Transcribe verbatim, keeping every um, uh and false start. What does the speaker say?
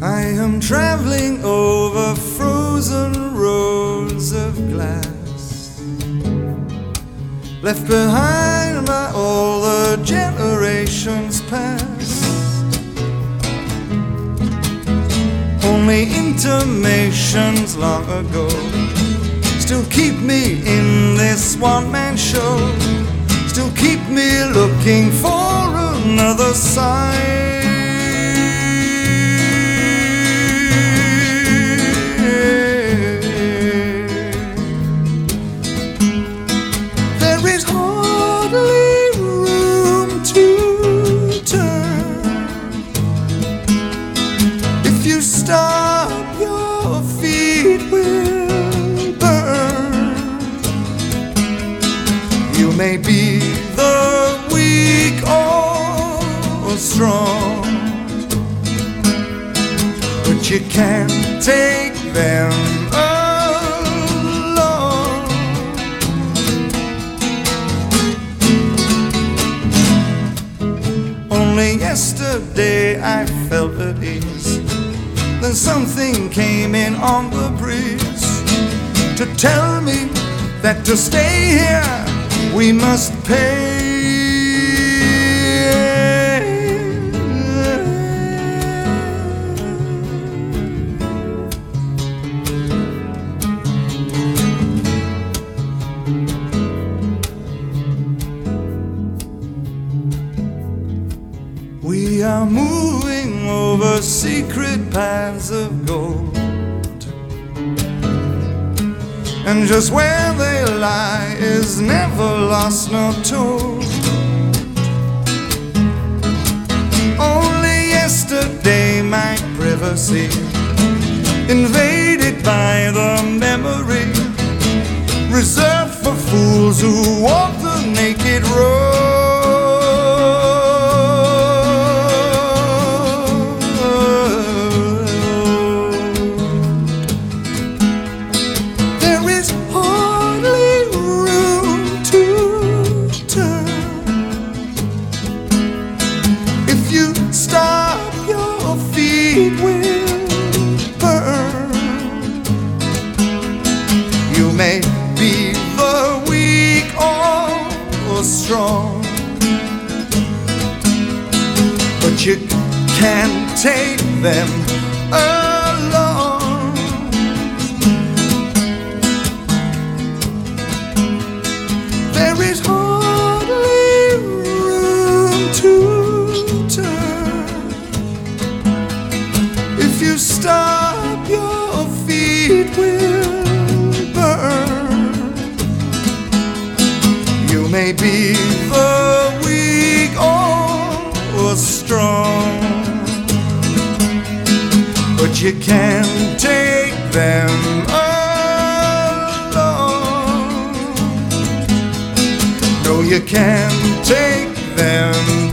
I am traveling over frozen roads of glass, left behind by all the generations past. Only intimations long ago still keep me in this one-man show, still keep me looking for another side. There is hardly room to turn. If you stop, your feet will burn. You may be the weak or strong, but you can't take them along. Only yesterday I felt at ease, then something came in on the breeze to tell me that to stay here we must pay. We are moving over secret paths of gold, and just where they lie is never lost nor told. Only yesterday my privacy invaded by the memory reserved for fools who walk the naked road. Stop, your feet will burn. You may be the weak or strong, but you can't take them along. There is hardly room to turn. If you stop, your feet will burn. You may be the weak or strong, but you can't take them along. No, you can't take them